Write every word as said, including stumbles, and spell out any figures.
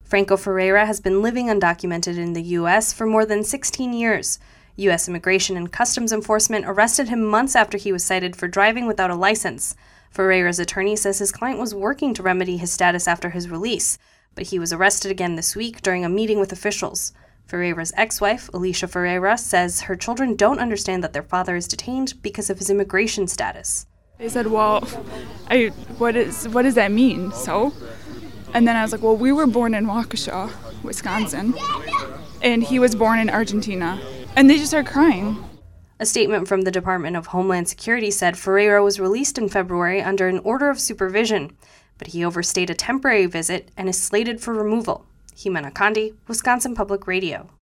Franco Ferreira has been living undocumented in the U S for more than sixteen years. U S Immigration and Customs Enforcement arrested him months after he was cited for driving without a license. Ferreira's attorney says his client was working to remedy his status after his release, but he was arrested again this week during a meeting with officials. Ferreira's ex-wife, Alicia Ferreira, says her children don't understand that their father is detained because of his immigration status. They said, well, I, what is what does that mean? So? And then I was like, well, we were born in Waukesha, Wisconsin, and he was born in Argentina. And they just started crying. A statement from the Department of Homeland Security said Ferreira was released in February under an order of supervision, but he overstayed a temporary visit and is slated for removal. Jimena Condi, Wisconsin Public Radio.